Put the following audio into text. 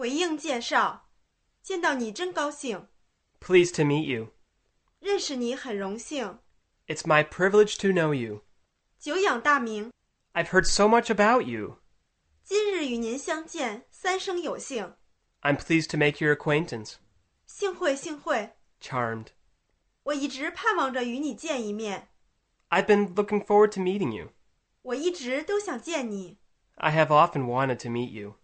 回应介绍，见到你真高兴， Pleased to meet you. 认识你很荣幸， It's my privilege to know you. 久仰大名， I've heard so much about you. 今日与您相见，三生有幸， I'm pleased to make your acquaintance. 幸会幸会， Charmed. 我一直盼望着与你见一面， I've been looking forward to meeting you. 我一直都想见你， I have often wanted to meet you.